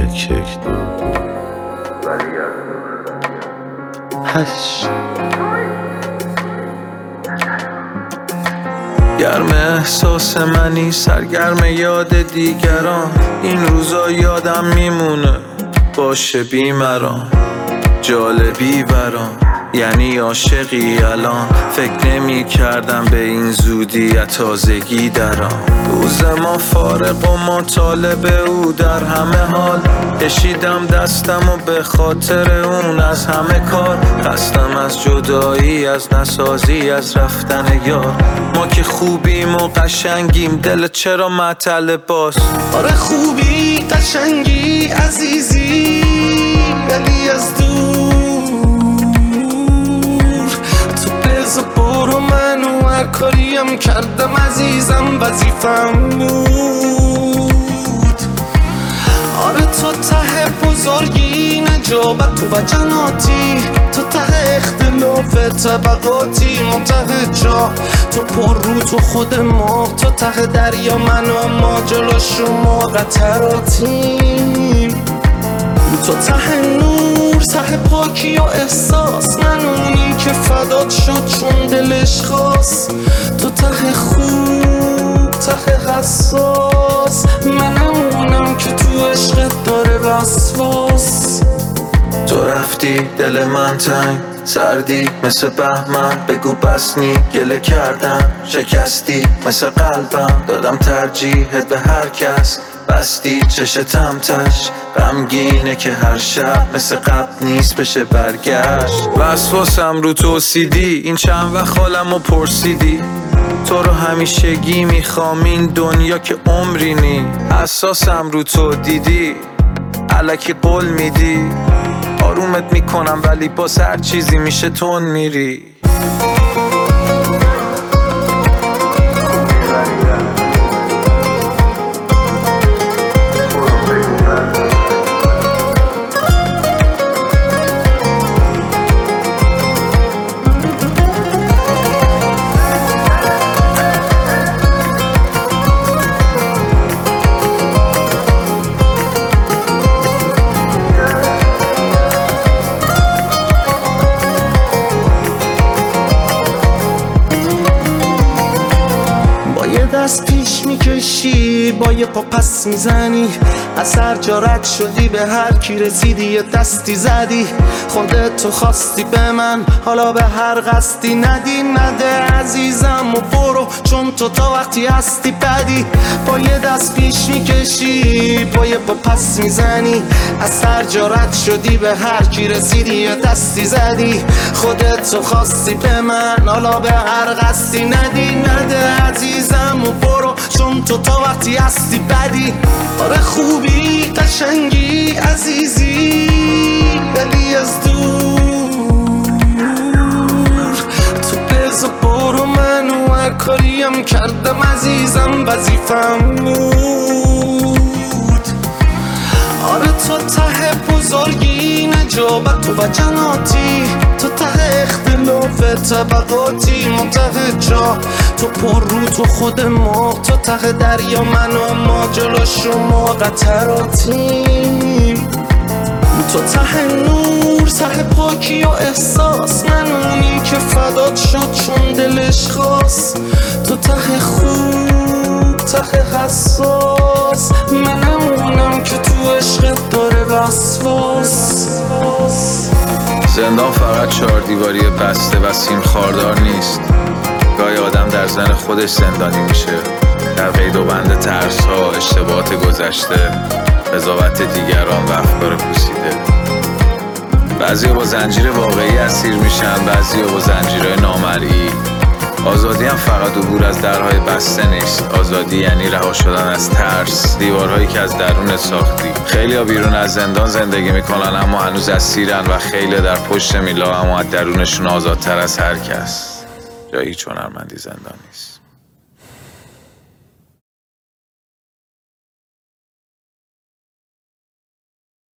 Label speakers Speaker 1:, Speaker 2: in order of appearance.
Speaker 1: یک دو هشت. گرم احساس منی، سرگرم یاد دیگران. این روزا یادم میمونه باشه بیمران، جالبی برام یعنی عاشقی الان. فکر نمی کردم به این زودی تازگی درام. روز ما فارغ و ما طالب او در همه حال. کشیدم دستم و به خاطر اون از همه کار. خستم از جدایی، از نسازی، از رفتن یار. ما که خوبیم و قشنگیم، دل چرا معطل باز؟
Speaker 2: آره خوبی قشنگی عزیزی، ولی از دور تو بزا برو. منو هر کاریم کردم عزیزم وظیفم بود. آره تو ته بزرگی نجابت و جناتی، تو ته اختلاف طبقاتی، ما ته جا تو پر رو تو خود ما، تو ته دریا من و ما جلو شما قطراتیم. تو ته نور، ته پاکی و احساس، من اونی که فدات شد چون دلش خواست. تو ته خوب، ته حساس، منم اونم که تو عشقت داره وسواس.
Speaker 1: تو رفتی دل من تنگ، سردی مثل بهمن. بگو بس نی گله کردم، شکستی مثل قلبم. دادم ترجیحت به هر کس، بستی چشتم تش. غمگینه که هر شب مثل قبل نیست بشه برگشت. وسواسم رو توسیدی، این چند وقت حالمو پرسیدی. تو رو همیشگی میخوام این دنیا که عمری نی. حساسم رو تو دیدی، الکی قول میدی. آرومت میکنم ولی باز هر چیزی میشه تون میری.
Speaker 2: دست پیش میکشی، با یه پا پس میزنی. از هر جا رد شدی به هر کی رسیدی یه دستی زدی. خودت تو خواستی به من، حالا به هر قصدی ندی. نده عزیزم و برو، چون تو تا وقتی هستی بدی. با یه دست پیش میکشی، با یه پا پس میزنی. از هر جا رد شدی به هر کی رسیدی یه دستی زدی. خودت تو خواستی به من، حالا به هر قصدی ندی. نده عزیزم و برو، چون تو تا وقتی هستی بدی. آره خوبی قشنگی عزیزی، ولی از دور تو بزا برو. منو هر کاریم کردم عزیزم وظیفم بود. آره تو ته بزرگی نجابت و جناتی، تو ته اختلاف طبقاتی، ما ته جا تو پر رو تو خود ما، تو ته دریا من و ما جلو شما قطراتیم. تو ته نور، ته پاکی و احساس، من اونی که فدات شد چون دلش خواست. تو ته خوب، ته حساس، منم اونم که تو عشقت داره وسواس.
Speaker 1: زندان فقط 4 دیواری بسته و سیم خاردار نیست. گاهی آدم در ذهن خودش زندانی میشه، در قید و بند ترس ها، اشتباهات گذشته، قضاوت دیگران و افکار پوسیده. بعضی با زنجیر واقعی اسیر میشن، بعضی با زنجیرهای نامرئی. آزادی هم فقط عبور از درهای بسته نیست. آزادی یعنی رها شدن از ترس، دیوارهایی که از درون ساختی. خیلی ها بیرون از زندان زندگی میکنن اما هنوز اسیرن، و خیلی در پشت میلا اما از درونشون آزادتر از هر کس. جایی چون هنرمندی زندان نیست.